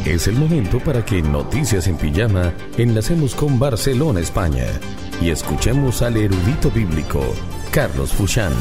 Es el momento para que en Noticias en Pijama enlacemos con Barcelona, España, y escuchemos al erudito bíblico, Carlos Fouchán.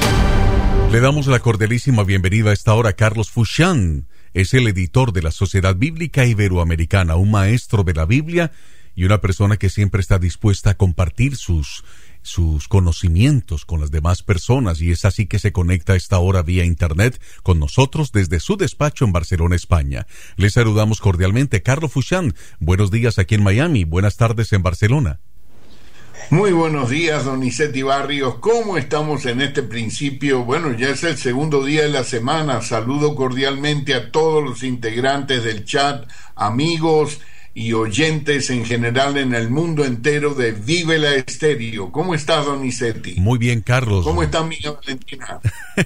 Le damos la cordialísima bienvenida a esta hora a Carlos Fouchán. Es el editor de la Sociedad Bíblica Iberoamericana, un maestro de la Biblia y una persona que siempre está dispuesta a compartir sus conocimientos con las demás personas, y es así que se conecta a esta hora vía internet con nosotros desde su despacho en Barcelona, España. Les saludamos cordialmente. Carlos Fouchán, buenos días aquí en Miami, buenas tardes en Barcelona. Muy buenos días, don Nicetti Barrios. ¿Cómo estamos en este principio? Bueno, ya es el segundo día de la semana. Saludo cordialmente a todos los integrantes del chat, amigos y oyentes en general en el mundo entero de Vive la Estéreo. ¿Cómo estás, don Nicetti? Muy bien, Carlos. ¿Cómo está mi Valentina?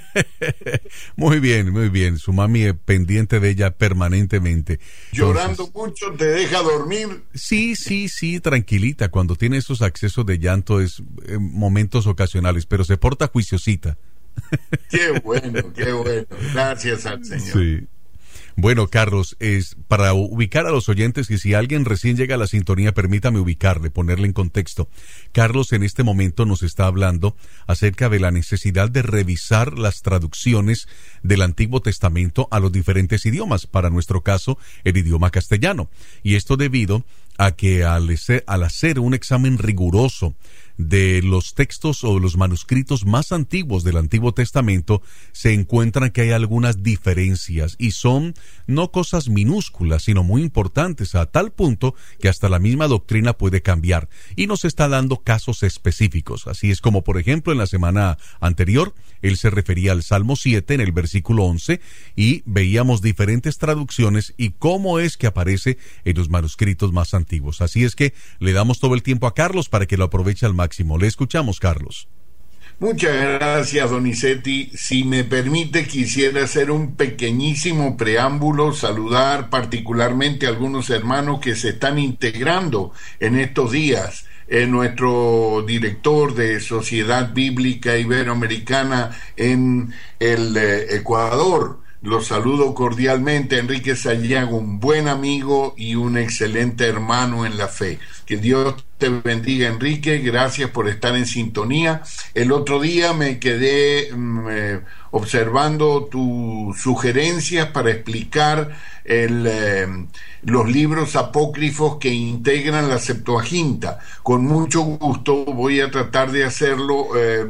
Muy bien. Su mami es pendiente de ella permanentemente. ¿Llorando mucho? ¿Te deja dormir? Sí, tranquilita. Cuando tiene esos accesos de llanto es momentos ocasionales, pero se porta juiciosita. Qué bueno. Gracias al Señor. Sí. Bueno, Carlos, es para ubicar a los oyentes, y si alguien recién llega a la sintonía, permítame ubicarle, ponerle en contexto. Carlos en este momento nos está hablando acerca de la necesidad de revisar las traducciones del Antiguo Testamento a los diferentes idiomas, para nuestro caso, el idioma castellano. Y esto debido a que al hacer un examen riguroso de los textos o los manuscritos más antiguos del Antiguo Testamento, se encuentran que hay algunas diferencias, y son no cosas minúsculas, sino muy importantes, a tal punto que hasta la misma doctrina puede cambiar, y nos está dando casos específicos. Así es como, por ejemplo, en la semana anterior, él se refería al Salmo 7 en el versículo 11, y veíamos diferentes traducciones y cómo es que aparece en los manuscritos más antiguos. Así es que le damos todo el tiempo a Carlos para que lo aproveche al máximo. Le escuchamos, Carlos. Muchas gracias, don Nicetti. Si me permite, quisiera hacer un pequeñísimo preámbulo, saludar particularmente a algunos hermanos que se están integrando en estos días. Nuestro director de Sociedad Bíblica Iberoamericana en el Ecuador. Los saludo cordialmente, Enrique Sayago, un buen amigo y un excelente hermano en la fe. Que Dios te bendiga, Enrique, gracias por estar en sintonía. El otro día me quedé observando tus sugerencias para explicar los libros apócrifos que integran la Septuaginta. Con mucho gusto voy a tratar de hacerlo.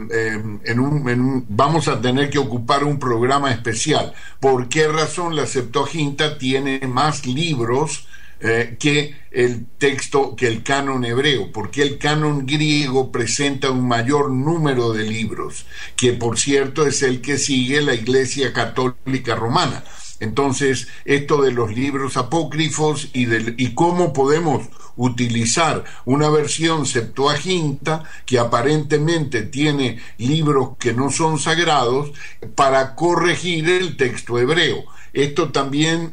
Vamos a tener que ocupar un programa especial. ¿Por qué razón la Septuaginta tiene más libros que el texto, que el canon hebreo? Porque el canon griego presenta un mayor número de libros, que por cierto es el que sigue la Iglesia Católica Romana. Entonces, esto de los libros apócrifos y cómo podemos utilizar una versión Septuaginta que aparentemente tiene libros que no son sagrados para corregir el texto hebreo. Esto también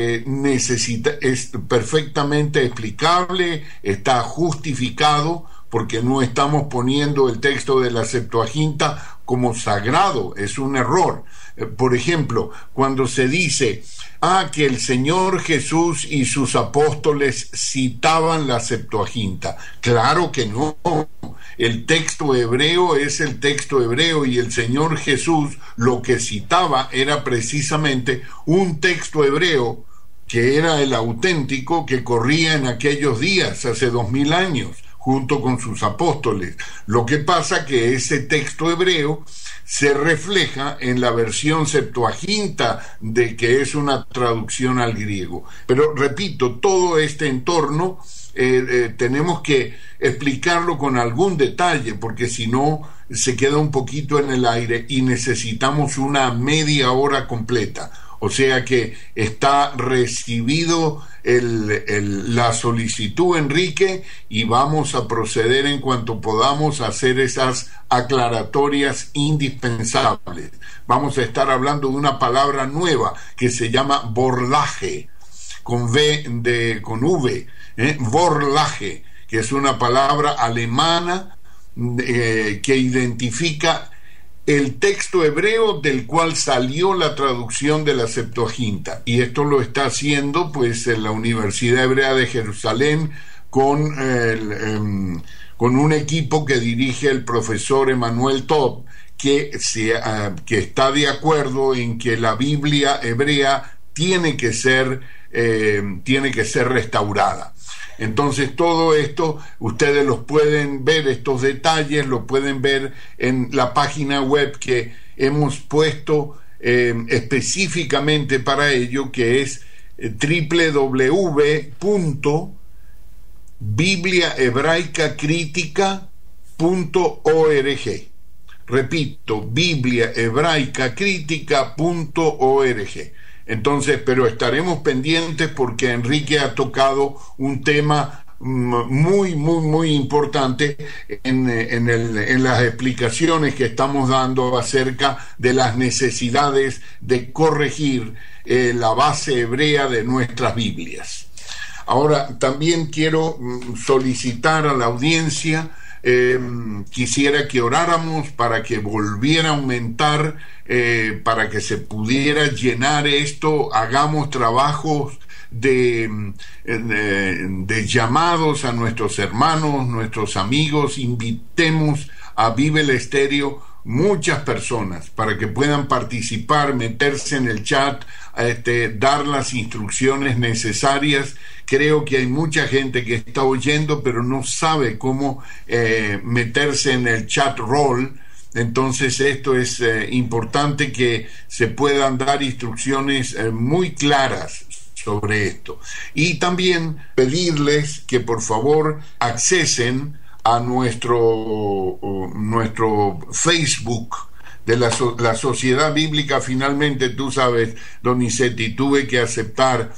es perfectamente explicable, está justificado, porque no estamos poniendo el texto de la Septuaginta como sagrado, es un error. Por ejemplo, cuando se dice que el Señor Jesús y sus apóstoles citaban la Septuaginta, claro que no. El texto hebreo es el texto hebreo, y el Señor Jesús lo que citaba era precisamente un texto hebreo que era el auténtico que corría en aquellos días, hace 2000 años, junto con sus apóstoles. Lo que pasa que ese texto hebreo se refleja en la versión Septuaginta, de que es una traducción al griego. Pero repito, todo este entorno tenemos que explicarlo con algún detalle, porque si no se queda un poquito en el aire y necesitamos una media hora completa. O sea que está recibido la solicitud, Enrique, y vamos a proceder en cuanto podamos a hacer esas aclaratorias indispensables. Vamos a estar hablando de una palabra nueva que se llama borlaje, con V, borlaje, que es una palabra alemana que identifica el texto hebreo del cual salió la traducción de la Septuaginta, y esto lo está haciendo pues en la Universidad Hebrea de Jerusalén con un equipo que dirige el profesor Emanuel Todd, que está de acuerdo en que la Biblia hebrea tiene que ser restaurada. Entonces todo esto ustedes los pueden ver, estos detalles lo pueden ver en la página web que hemos puesto específicamente para ello, que es www.bibliahebraicacritica.org. Repito, bibliahebraicacritica.org. Entonces, pero estaremos pendientes porque Enrique ha tocado un tema muy, muy, muy importante en las explicaciones que estamos dando acerca de las necesidades de corregir la base hebrea de nuestras Biblias. Ahora, también quiero solicitar a la audiencia, quisiera que oráramos para que volviera a aumentar, para que se pudiera llenar esto, hagamos trabajos de llamados a nuestros hermanos, nuestros amigos, invitemos a Vive el Estéreo muchas personas para que puedan participar, meterse en el chat, dar las instrucciones necesarias. Creo que hay mucha gente que está oyendo pero no sabe cómo meterse en el chat roll. Entonces esto es importante, que se puedan dar instrucciones muy claras sobre esto, y también pedirles que por favor accesen a nuestro Facebook de la Sociedad Bíblica. Finalmente, tú sabes, Donizetti, tuve que aceptar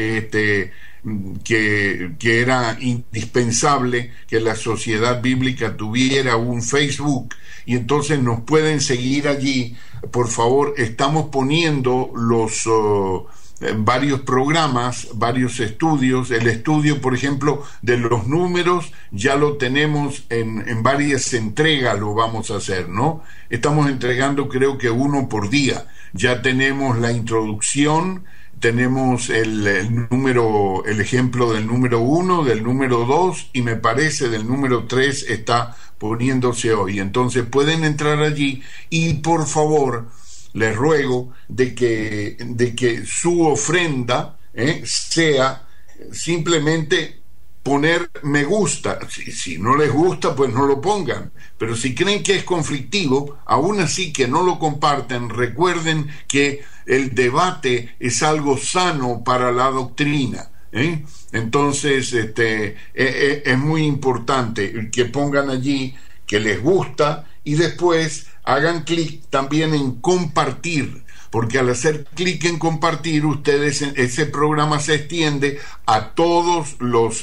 que era indispensable que la Sociedad Bíblica tuviera un Facebook, y entonces nos pueden seguir allí. Por favor, estamos poniendo los varios programas, varios estudios. El estudio, por ejemplo, de los números ya lo tenemos en varias entregas, lo vamos a hacer, ¿no? Estamos entregando creo que uno por día. Ya tenemos la introducción, tenemos el ejemplo del número 1, del número 2, y me parece del número 3 está poniéndose hoy. Entonces pueden entrar allí, y por favor les ruego de que su ofrenda sea simplemente poner me gusta. Si no les gusta, pues no lo pongan, pero si creen que es conflictivo, aún así que no lo compartan. Recuerden que el debate es algo sano para la doctrina, entonces es muy importante que pongan allí que les gusta, y después hagan clic también en compartir, porque al hacer clic en compartir, ustedes, ese programa se extiende a todos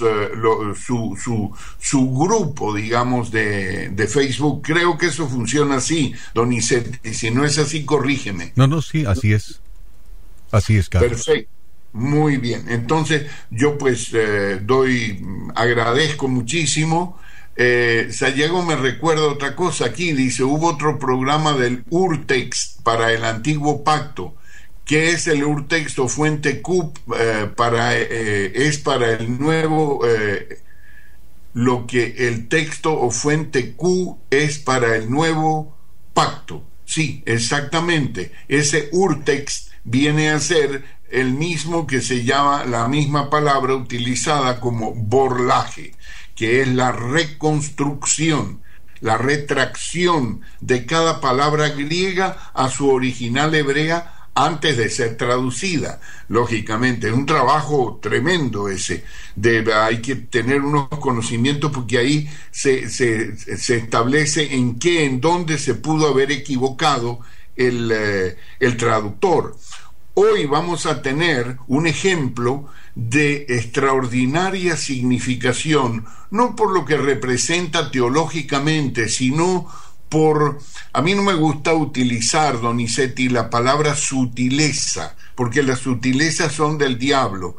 su grupo, digamos, de Facebook. Creo que eso funciona así, Donizetti. Si no es así, corrígeme. No, sí, así es. Así es, Carlos. Perfecto. Muy bien. Entonces, yo pues agradezco muchísimo. Sayago me recuerda otra cosa aquí, dice: hubo otro programa del Urtext para el Antiguo Pacto. ¿Qué es el Urtext o fuente Q? Es para el nuevo, lo que el texto o fuente Q es para el nuevo pacto. Sí, exactamente. Ese Urtext viene a ser el mismo que se llama, la misma palabra utilizada como borlaje, que es la reconstrucción, la retracción de cada palabra griega a su original hebrea antes de ser traducida. Lógicamente es un trabajo tremendo ese. Hay que tener unos conocimientos, porque ahí se establece en dónde se pudo haber equivocado el traductor. Hoy vamos a tener un ejemplo de extraordinaria significación, no por lo que representa teológicamente, sino a mí no me gusta utilizar, Donizetti, la palabra sutileza, porque las sutilezas son del diablo,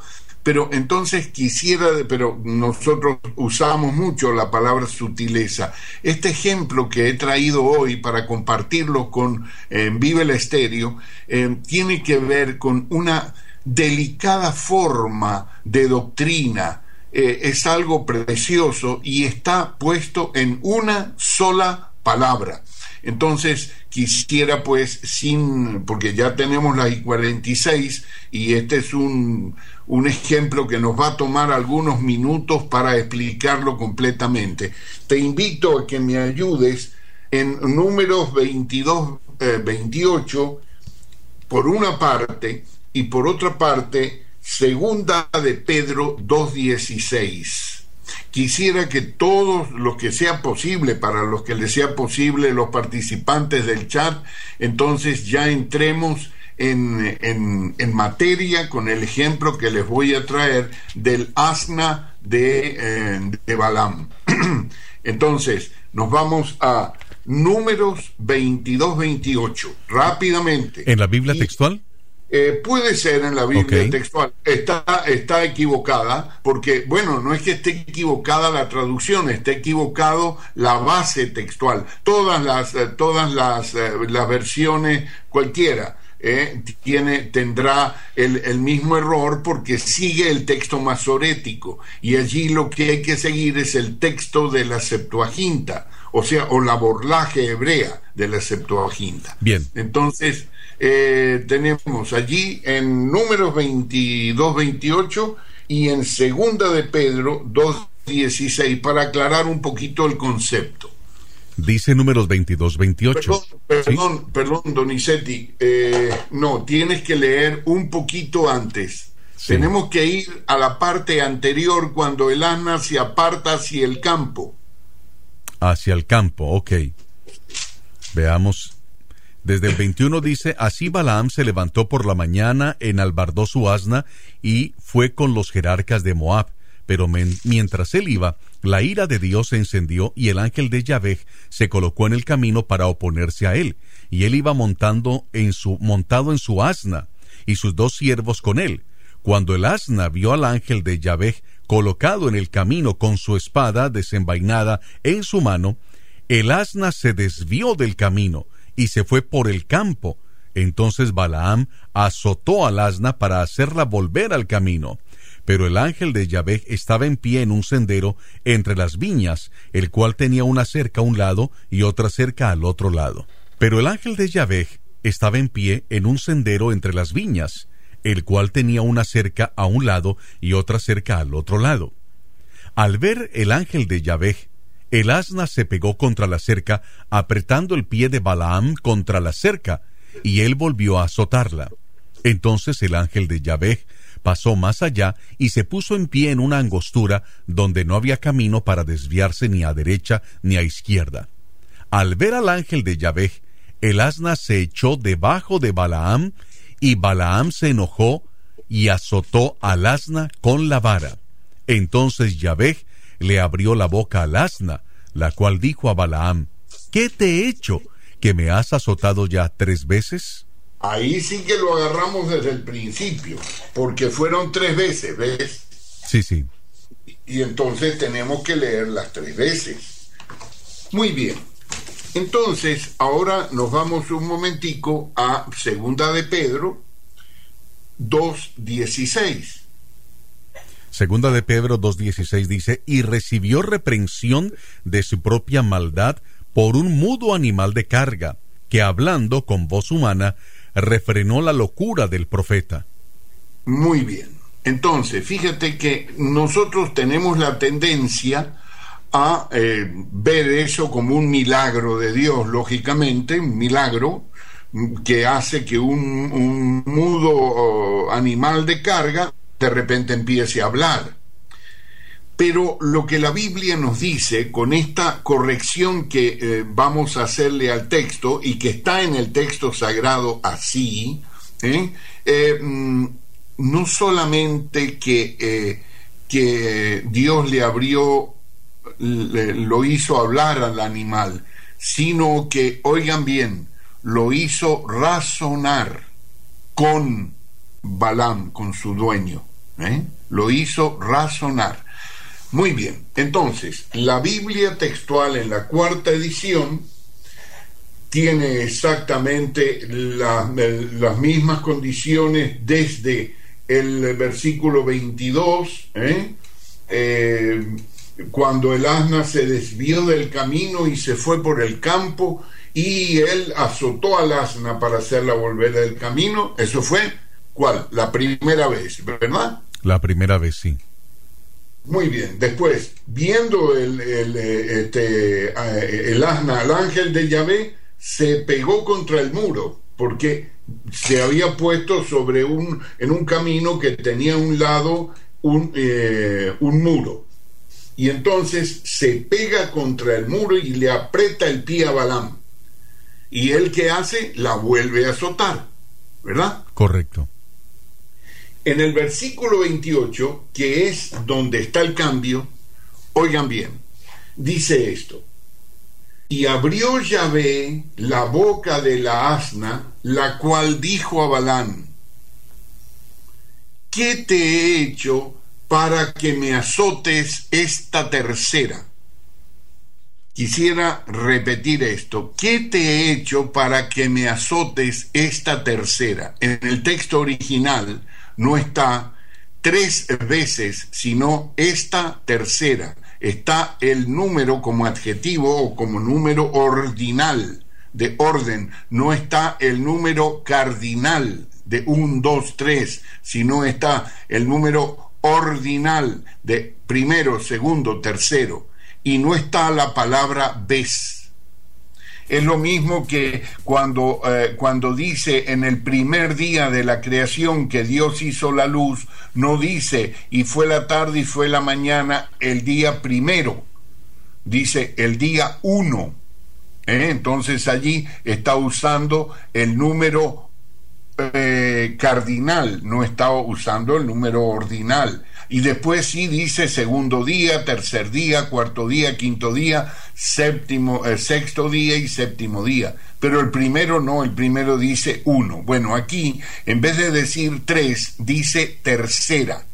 Pero entonces pero nosotros usamos mucho la palabra sutileza. Este ejemplo que he traído hoy para compartirlo con Vive el Estéreo, tiene que ver con una delicada forma de doctrina. Es algo precioso y está puesto en una sola palabra. Entonces quisiera pues, porque ya tenemos las 46 y este es un ejemplo que nos va a tomar algunos minutos para explicarlo completamente. Te invito a que me ayudes en Números 22, 28 por una parte, y por otra parte Segunda de Pedro 2:16. Quisiera que todos los que sea posible, para los que les sea posible, los participantes del chat, entonces ya entremos en materia con el ejemplo que les voy a traer del asna de Balaam. Entonces, nos vamos a Números 22-28, rápidamente. ¿En la Biblia textual? Puede ser en la Biblia textual. Está equivocada, porque, bueno, no es que esté equivocada la traducción, está equivocado la base textual. Todas las versiones, cualquiera, tendrá el mismo error, porque sigue el texto masorético, y allí lo que hay que seguir es el texto de la Septuaginta, o la borlaje hebrea de la Septuaginta. Bien. Entonces, tenemos allí en Números 22-28 y en Segunda de Pedro 2:16, para aclarar un poquito el concepto. Dice Números 22-28. Perdón, Donizetti, no, tienes que leer un poquito antes. Sí. Tenemos que ir a la parte anterior, cuando el asna se aparta hacia el campo. Hacia el campo, ok. Veamos. Desde el 21 dice: así Balaam se levantó por la mañana, enalbardó su asna y fue con los jerarcas de Moab. Pero mientras él iba, la ira de Dios se encendió y el ángel de Yahvé se colocó en el camino para oponerse a él. Y él iba montado en su asna y sus 2 siervos con él. Cuando el asna vio al ángel de Yahvé colocado en el camino con su espada desenvainada en su mano, el asna se desvió del camino y se fue por el campo. Entonces Balaam azotó al asna para hacerla volver al camino. Pero el ángel de Yahvé estaba en pie en un sendero entre las viñas, el cual tenía una cerca a un lado y otra cerca al otro lado. Pero el ángel de Yahvé estaba en pie en un sendero entre las viñas, el cual tenía una cerca a un lado y otra cerca al otro lado. Al ver el ángel de Yahvé, el asna se pegó contra la cerca, apretando el pie de Balaam contra la cerca, y él volvió a azotarla. Entonces el ángel de Yahvé pasó más allá y se puso en pie en una angostura donde no había camino para desviarse ni a derecha ni a izquierda. Al ver al ángel de Yahvé, el asna se echó debajo de Balaam, y Balaam se enojó y azotó al asna con la vara. Entonces Yahvé le abrió la boca al asna, la cual dijo a Balaam: ¿qué te he hecho, que me has azotado ya 3 veces? Ahí sí que lo agarramos desde el principio, porque fueron 3 veces, ¿ves? Sí. Y entonces tenemos que leer las 3 veces. Muy bien. Entonces, ahora nos vamos un momentico a Segunda de Pedro 2:16. Segunda de Pedro 2:16 dice: y recibió reprensión de su propia maldad por un mudo animal de carga, que hablando con voz humana, refrenó la locura del profeta. Muy bien. Entonces, fíjate que nosotros tenemos la tendencia a ver eso como un milagro de Dios, lógicamente, un milagro que hace que un mudo animal de carga de repente empiece a hablar. Pero lo que la Biblia nos dice, con esta corrección que vamos a hacerle al texto, y que está en el texto sagrado así, no solamente que Dios lo hizo hablar al animal, sino que, oigan bien, lo hizo razonar con Balaam, con su dueño. Lo hizo razonar. Muy bien, entonces, la Biblia textual en la cuarta edición tiene exactamente las mismas condiciones desde el versículo 22, cuando el asna se desvió del camino y se fue por el campo, y él azotó al asna para hacerla volver del camino. Eso fue, ¿cuál? La primera vez, ¿verdad? La primera vez, sí. Muy bien. Después, viendo el asna al ángel de Yahvé, se pegó contra el muro, porque se había puesto en un camino que tenía a un lado un muro. Y entonces se pega contra el muro y le aprieta el pie a Balaam. Y él, ¿qué hace? La vuelve a azotar, ¿verdad? Correcto. En el versículo 28, que es donde está el cambio, oigan bien, dice esto: y abrió Yahvé la boca de la asna, la cual dijo a Balaam: ¿qué te he hecho para que me azotes esta tercera? Quisiera repetir esto: ¿qué te he hecho para que me azotes esta tercera? En el texto original no está 3 veces, sino esta tercera. Está el número como adjetivo o como número ordinal, de orden. No está el número cardinal de 1, 2, 3, sino está el número ordinal de primero, segundo, tercero. Y no está la palabra ves. Es lo mismo que cuando dice en el primer día de la creación que Dios hizo la luz, no dice y fue la tarde y fue la mañana el día primero, dice el día 1. Entonces allí está usando el número cardinal, no está usando el número ordinal. Y después sí dice segundo día, tercer día, cuarto día, quinto día, sexto día y séptimo día. Pero el primero no, el primero dice 1. Bueno, aquí en vez de decir 3, dice tercera.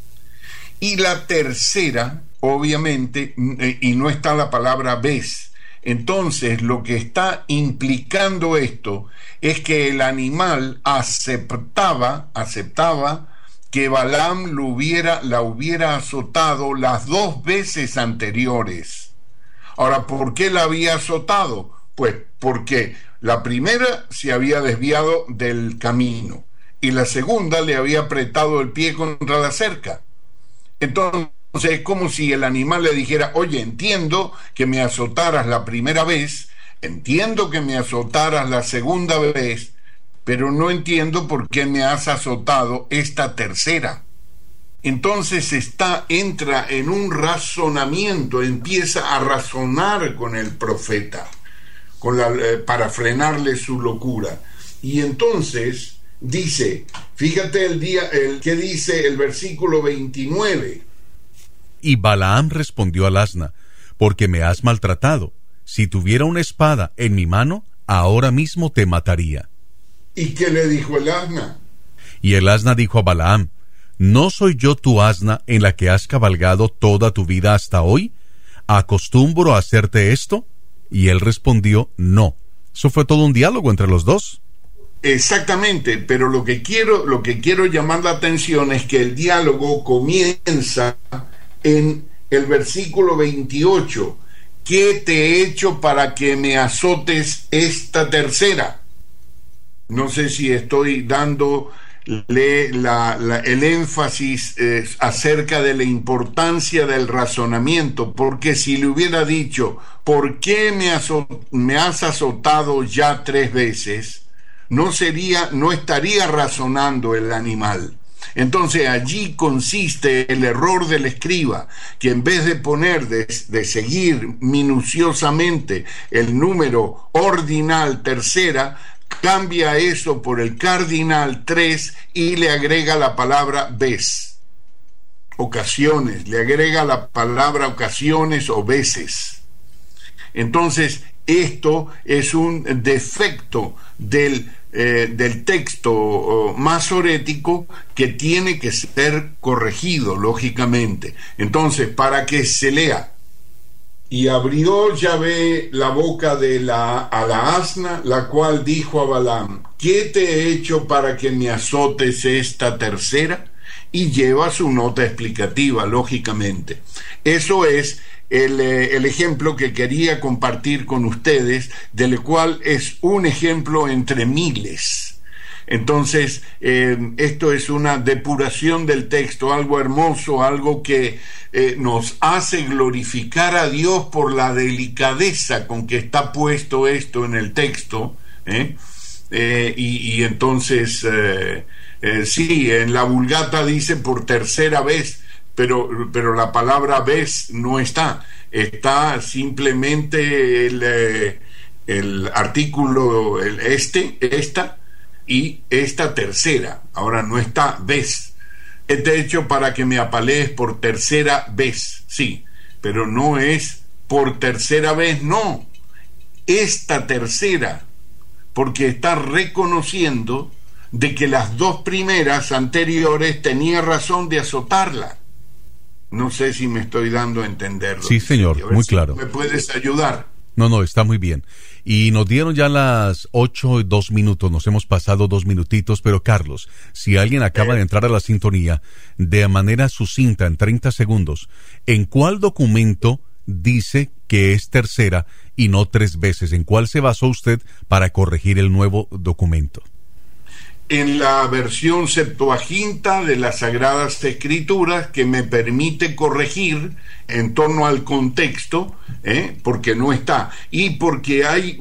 Y la tercera, obviamente, y no está la palabra ves. Entonces, lo que está implicando esto es que el animal aceptaba que Balaam la hubiera azotado las 2 veces anteriores. Ahora, ¿por qué la había azotado? Pues porque la primera se había desviado del camino y la segunda le había apretado el pie contra la cerca. Entonces es como si el animal le dijera: oye, entiendo que me azotaras la primera vez, entiendo que me azotaras la segunda vez, pero no entiendo por qué me has azotado esta tercera. Entonces entra en un razonamiento, empieza a razonar con el profeta, para frenarle su locura. Y entonces dice, fíjate ¿qué dice el versículo 29? Y Balaam respondió al asna: porque me has maltratado. Si tuviera una espada en mi mano, ahora mismo te mataría. ¿Y qué le dijo el asna? Y el asna dijo a Balaam: ¿no soy yo tu asna en la que has cabalgado toda tu vida hasta hoy? ¿Acostumbro a hacerte esto? Y él respondió: no. Eso fue todo un diálogo entre los dos. Exactamente, pero lo que quiero llamar la atención es que el diálogo comienza en el versículo 28. ¿Qué te he hecho para que me azotes esta tercera? No sé si estoy dándole el énfasis acerca de la importancia del razonamiento, porque si le hubiera dicho: ¿por qué me has azotado ya 3 veces? No estaría razonando el animal. Entonces allí consiste el error del escriba, que en vez de poner, de seguir minuciosamente el número ordinal tercera, cambia eso por el cardinal 3 y le agrega la palabra vez. Ocasiones, le agrega la palabra ocasiones o veces. Entonces, esto es un defecto del del texto masorético que tiene que ser corregido, lógicamente. Entonces, para que se lea: y abrió Yahvé la boca a la asna, la cual dijo a Balaam: ¿qué te he hecho para que me azotes esta tercera? Y lleva su nota explicativa, lógicamente. Eso es el ejemplo que quería compartir con ustedes, del cual es un ejemplo entre miles. Entonces, esto es una depuración del texto, algo hermoso, algo que nos hace glorificar a Dios por la delicadeza con que está puesto esto en el texto, y entonces, sí, en la Vulgata dice por tercera vez, pero la palabra vez no está simplemente el artículo, esta y esta tercera. Ahora no está vez. Te hecho para que me apalees por tercera vez, sí, pero no es por tercera vez, no, esta tercera, porque está reconociendo de que las dos primeras anteriores tenía razón de azotarla. No sé si me estoy dando a entender. Sí, señor, muy claro. ¿Me puedes ayudar? No, está muy bien. Y nos dieron ya las 8:02, nos hemos pasado 2 minutitos, pero Carlos, si alguien acaba de entrar a la sintonía, de manera sucinta, en 30 segundos, ¿en cuál documento dice que es tercera y no 3 veces? ¿En cuál se basó usted para corregir el nuevo documento? En la versión Septuaginta de las Sagradas Escrituras, que me permite corregir en torno al contexto, porque no está, y porque hay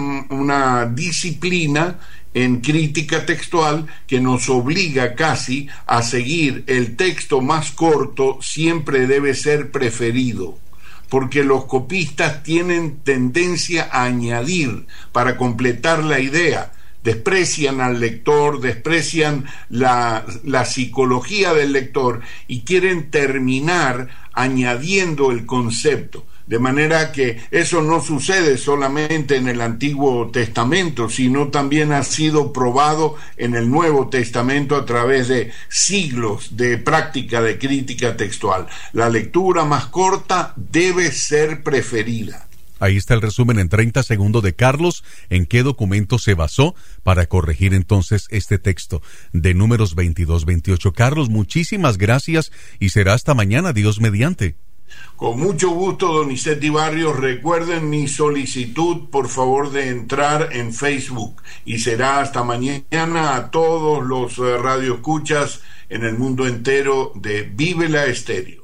una disciplina en crítica textual que nos obliga casi a seguir el texto más corto, siempre debe ser preferido, porque los copistas tienen tendencia a añadir para completar la idea. Desprecian al lector, desprecian la psicología del lector y quieren terminar añadiendo el concepto. De manera que eso no sucede solamente en el Antiguo Testamento, sino también ha sido probado en el Nuevo Testamento a través de siglos de práctica de crítica textual. La lectura más corta debe ser preferida. Ahí está el resumen en 30 segundos de Carlos, en qué documento se basó para corregir entonces este texto de Números 22-28. Carlos, muchísimas gracias y será hasta mañana, Dios mediante. Con mucho gusto, don Isetti Barrios. Recuerden mi solicitud, por favor, de entrar en Facebook, y será hasta mañana a todos los radioescuchas en el mundo entero de Vive la Estéreo.